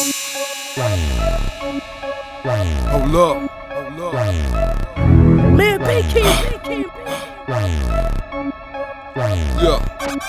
Hold up. Lil B King. Yeah.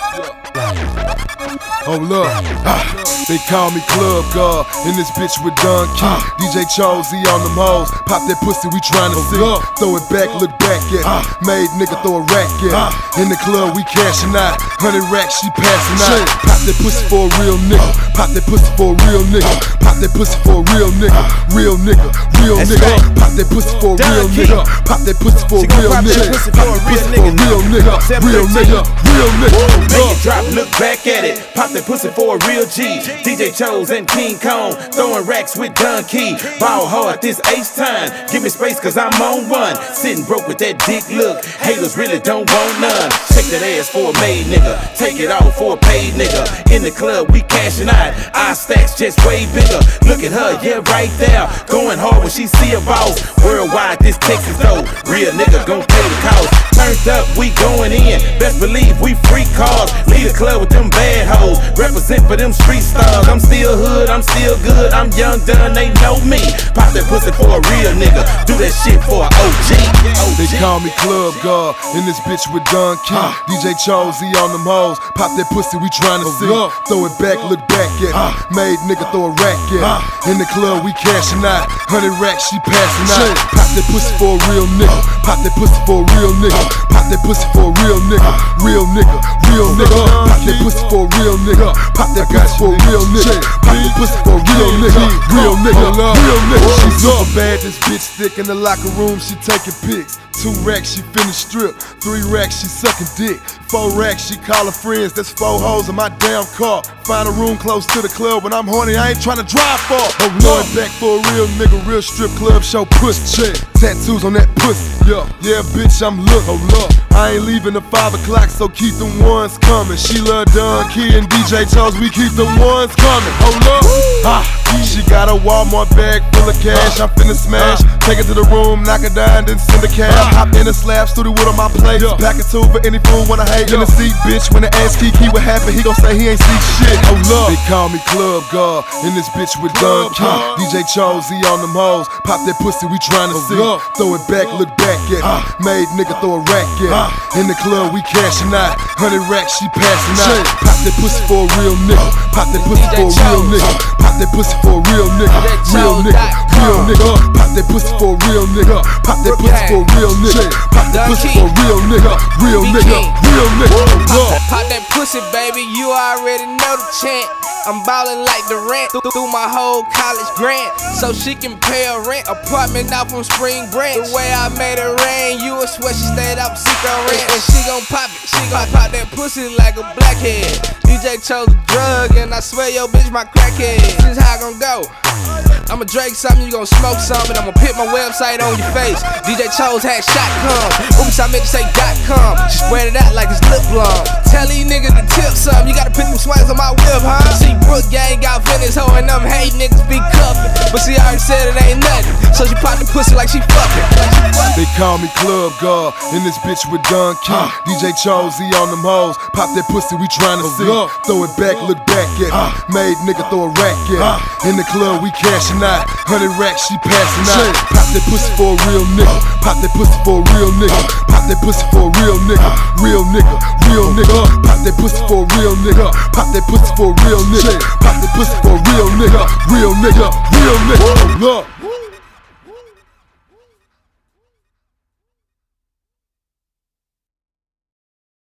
Hold up. They call me Club God. In this bitch with Don Key. DJ Chose on them hoes. Pop that pussy, we tryna see. Throw it back, look back at. Made nigga throw a rack at. In the club, we cashing out. 100 racks, she passing out. Pop that pussy for a real nigga. Pop that pussy for a real nigga. Pop that pussy for a real nigga. Real nigga. Real nigga. Pop that pussy for a real nigga. Pop that pussy for a real nigga. Pop that pussy for a real nigga. Real nigga. Real nigga. Make it drop, look back at it. Pop that pussy for a real G. DJ Chose and King Kong, throwing racks with Don Key. Ball hard this ace time. Give me space cause I'm on one. Sitting broke with that dick look. Haters really don't want none. Take that ass for a made nigga. Take it off for a paid nigga. In the club we cashing out. Our stacks just way bigger. Look at her, yeah right there. Going hard when she see a boss. Worldwide this Texas though. Real nigga gon' pay the cost. Turned up, we going in. Best believe we free cars. Lead the club with them bad hoes. Represent for them street stars. I'm still hood, I'm still good. I'm young, done, they know me. Pop that pussy for a real nigga. Do that shit for an OG. They call me Club God. In this bitch with Don Key. DJ Chose on them hoes. Pop that pussy, we tryna see. Throw it back, look back at. Made nigga throw a rack at. In the club, we cashing out. 100 racks, she passing out. Pop that pussy for a real nigga. Pop that pussy for a real nigga. Pop that pussy for a real nigga. Real nigga. Real nigga. Pop that pussy for a real nigga. Pop that pussy for a real nigga. Pop that pussy for a real nigga. Real nigga. Real nigga. She's super bad, this bitch thick in the locker room, she taking pics. 2 racks, she finna strip. 3 racks, she sucking dick. 4 racks, she callin' friends. That's 4 hoes in my damn car. Find a room close to the club. When I'm horny, I ain't tryna drive far. Going back for a real nigga, real strip club, show pussy. Tattoos on that pussy. Yeah, bitch, I'm looking. I ain't leaving at 5 o'clock, so keep them ones coming. She love Don Key and DJ Chose, we keep them ones coming. Hold up. She got a Walmart bag full of cash, I'm finna smash. Take her to the room, knock her down, then send a cab. Hop in a slab, studio with on my plate. Pack it too for any fool wanna hate. In the seat, bitch, when they ask Kiki what happened, he gon' say he ain't see shit. They call me Club God. In this bitch with Don Key. DJ Chose on them hoes. Pop that pussy, we tryna see. Throw it back, look back at. Made nigga throw a rack at. In the club, we cashing out. 100 racks, she passing out. Pop that pussy for a real nigga. Pop that pussy for a real nigga. Pop that pussy for a real nigga. Real nigga. Real nigga. Pop that pussy for a real nigga. Pop that pussy for a real nigga. Pop that pussy for a real nigga. Real nigga. Real nigga. Pop that pussy, baby. You already know the chant. I'm ballin' like Durant through my whole college grant, so she can pay a rent. Apartment out from Spring Branch. The way I made it rain, you would swear she stayed up secret rent. And she gon' pop it, she gon' pop that pussy like a blackhead. DJ Chose a drug, and I swear your bitch my crackhead. This is how I gon' go. I'ma drink something, you gon' smoke something. I'ma put my website on your face. DJ Chose had shotcom. Oops, I meant to say .com. She spread it out like it's lip balm. Tell these niggas to tip something. You gotta put them swings on my whip, huh? See, Brook gang got Venice hoe and them hate niggas be cuffin'. But she already said it ain't nothing, so she popped the pussy like she fucking. They call me Club God. In this bitch with Don Key. DJ Chose on them hoes. Pop that pussy, we tryna see. Throw it back, look back at. Made nigga throw a rack at. In the club, we cashing out. 100 racks, she passing out. Pop that pussy for a real nigga. Pop that pussy for a real nigga. Pop that pussy for a real nigga. Real nigga. Real nigga. Pop that pussy for a real nigga. Pop that pussy for a real nigga. Pop that pussy for a real nigga. Real nigga. Real nigga.